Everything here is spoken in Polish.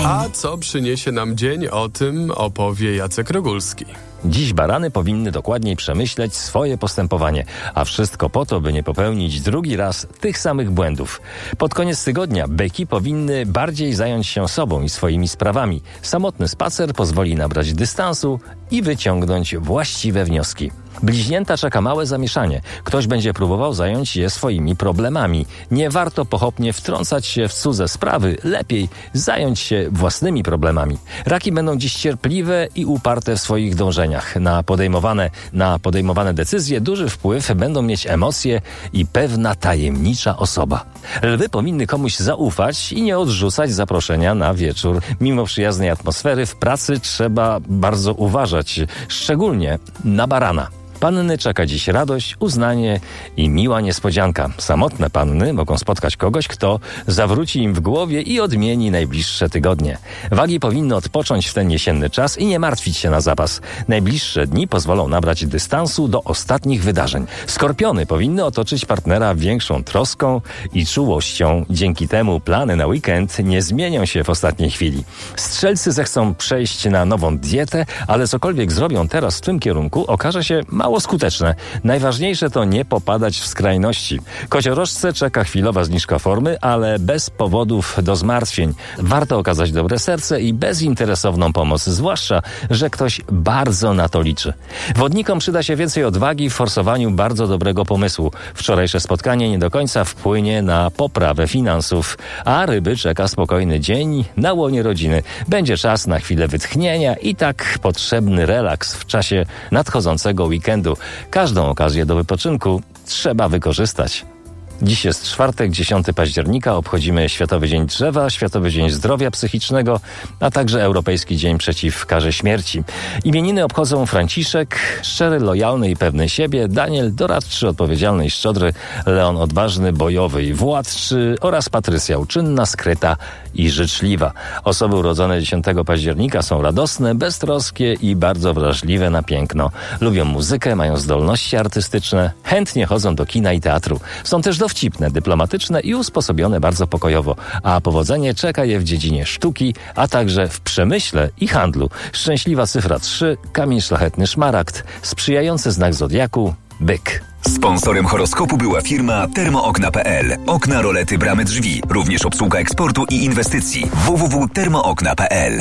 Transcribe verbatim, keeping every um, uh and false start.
A co przyniesie nam dzień, o tym opowie Jacek Rogulski. Dziś barany powinny dokładniej przemyśleć swoje postępowanie, a wszystko po to, by nie popełnić drugi raz tych samych błędów. Pod koniec tygodnia byki powinny bardziej zająć się sobą i swoimi sprawami. Samotny spacer pozwoli nabrać dystansu i wyciągnąć właściwe wnioski. Bliźnięta czeka małe zamieszanie. Ktoś będzie próbował zająć je swoimi problemami. Nie warto pochopnie wtrącać się w cudze sprawy. Lepiej zająć się własnymi problemami. Raki będą dziś cierpliwe i uparte w swoich dążeniach. Na podejmowane, na podejmowane decyzje duży wpływ będą mieć emocje i pewna tajemnicza osoba. Lwy powinny komuś zaufać i nie odrzucać zaproszenia na wieczór. Mimo przyjaznej atmosfery w pracy trzeba bardzo uważać, szczególnie na barana. Panny czeka dziś radość, uznanie i miła niespodzianka. Samotne panny mogą spotkać kogoś, kto zawróci im w głowie i odmieni najbliższe tygodnie. Wagi powinny odpocząć w ten jesienny czas i nie martwić się na zapas. Najbliższe dni pozwolą nabrać dystansu do ostatnich wydarzeń. Skorpiony powinny otoczyć partnera większą troską i czułością. Dzięki temu plany na weekend nie zmienią się w ostatniej chwili. Strzelcy zechcą przejść na nową dietę, ale cokolwiek zrobią teraz w tym kierunku, okaże się mało skuteczne. Najważniejsze to nie popadać w skrajności. Koziorożce czeka chwilowa zniżka formy, ale bez powodów do zmartwień. Warto okazać dobre serce i bezinteresowną pomoc, zwłaszcza, że ktoś bardzo na to liczy. Wodnikom przyda się więcej odwagi w forsowaniu bardzo dobrego pomysłu. Wczorajsze spotkanie nie do końca wpłynie na poprawę finansów, a ryby czeka spokojny dzień na łonie rodziny. Będzie czas na chwilę wytchnienia i tak potrzebny relaks w czasie nadchodzącego weekendu. Każdą okazję do wypoczynku trzeba wykorzystać. Dziś jest czwartek, dziesiątego października. Obchodzimy Światowy Dzień Drzewa, Światowy Dzień Zdrowia Psychicznego, a także Europejski Dzień Przeciw Karze Śmierci. Imieniny obchodzą Franciszek, szczery, lojalny i pewny siebie, Daniel, doradczy, odpowiedzialny i szczodry, Leon, odważny, bojowy i władczy oraz Patrycja, uczynna, skryta i życzliwa. Osoby urodzone dziesiątego października są radosne, beztroskie i bardzo wrażliwe na piękno. Lubią muzykę, mają zdolności artystyczne, chętnie chodzą do kina i teatru. Są też dowcipne, dyplomatyczne i usposobione bardzo pokojowo, a powodzenie czeka je w dziedzinie sztuki, a także w przemyśle i handlu. Szczęśliwa cyfra trzy, kamień szlachetny szmaragd, sprzyjający znak zodiaku byk. Sponsorem horoskopu była firma termookna kropka p l. Okna, rolety, bramy, drzwi. Również obsługa eksportu i inwestycji. w w w kropka termookna kropka p l.